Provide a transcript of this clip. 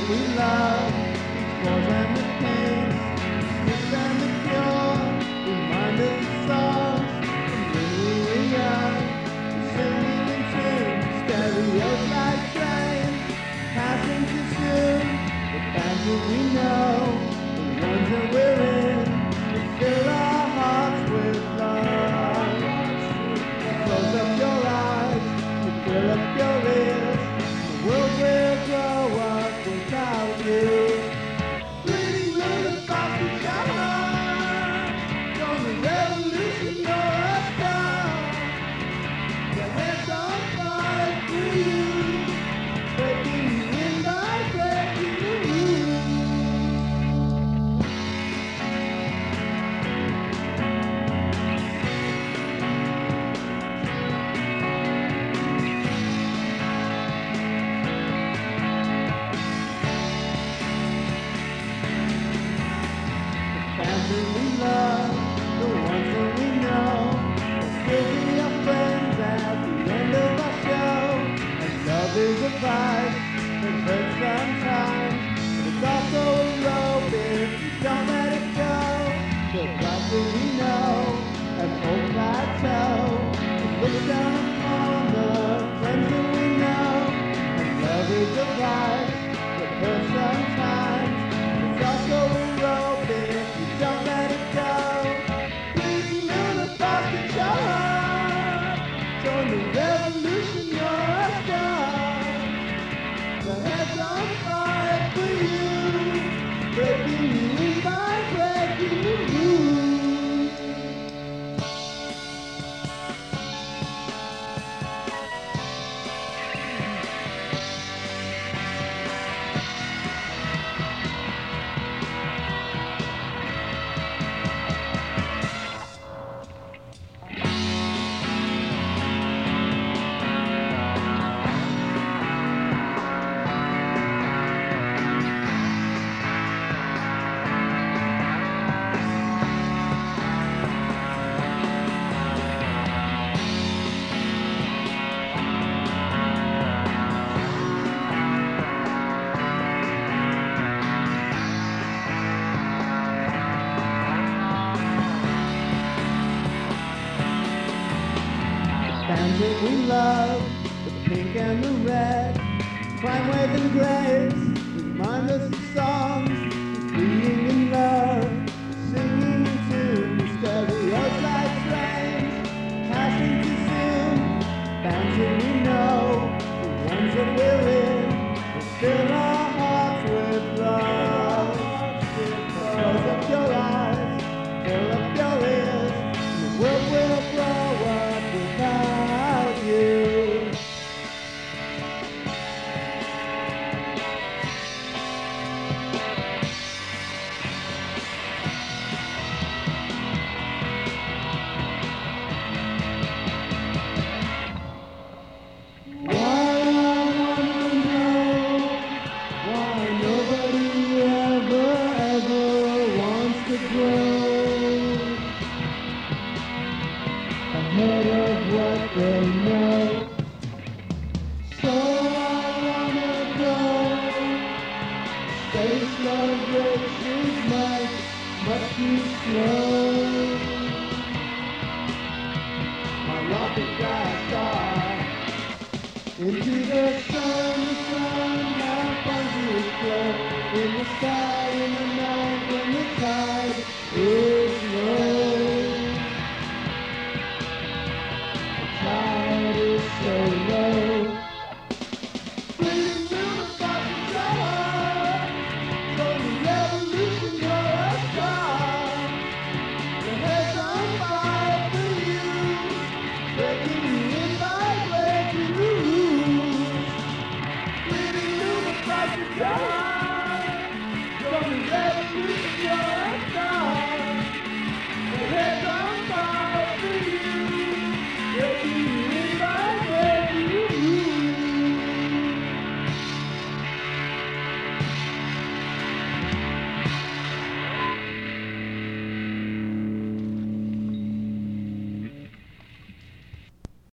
we love, each cause and the pain, the and the cure, remind us of songs from when we were young. We're singing in tune, stereos like trains, passing too soon. The bands that we know, the ones that we're in, will fill our hearts with love. Close up your eyes, you fill up your ears, the world will grow up without you. Bleeding through the thoughts we shine, from the revolution you're a star. Your head's on fire for you, breaking you in by breaking you. That we love, the ones that we know, will still be our friends at the end of our show. And love is a vibe that hurts sometimes, but it's also a rope if you don't let it go. The life that we know, an old plateau, it looks down upon the friends that we know. And love is a vibe that hurts sometimes, but it's also a rope if don't let it go. Bleeding through the thoughts that your heart. Join the revolution, you're a star. The head's on fire for you, breaking you in by breaking you. Bands that we love, the pink and the red, crime wave and grace, remind us of songs, being in love, singing in tune, stereos like trains, passing too soon. Bands that we know, the ones that we're in, will fill our hearts with love. Close up your eyes, fill up your ears, and the world will grow up without you. Why I wanna know why nobody ever wants to grow ahead of what they know. So I wanna go. Space love races much too slow. My rocket got start into the sun now finds its flow in the sky in the night when the tide is low. Tide is so low. Bleeding through the thoughts of your heart. Join the revolution, you're a star. Your head's on fire for you, breaking you in by breaking you loose. Bleeding through the thoughts of your heart. Join the revolution, you're